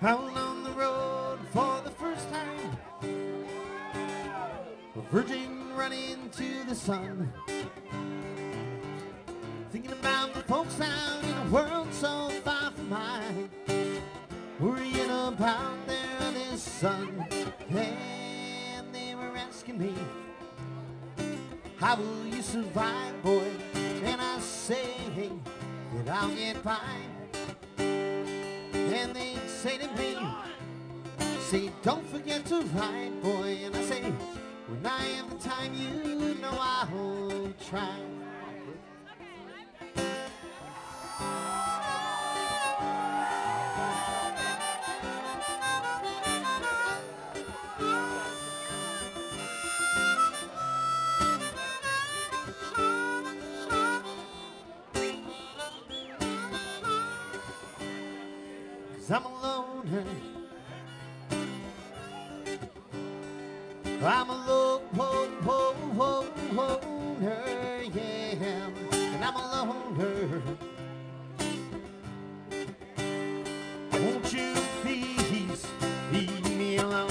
Out on the road for the first time, a virgin running to the sun, thinking about the folks out in a world so far from mine, worrying about their other son. And they were asking me, how will you survive, boy? And I say that I'll get by. And they say to me, say, don't forget to ride, boy. And I say, when I have the time, you know I'll try. I'm a loner. I'm a loner, yeah, and I'm a loner. Won't you please leave me alone?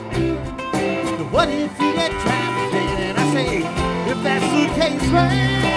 What if you get drafted? And I say, if that's the case, right?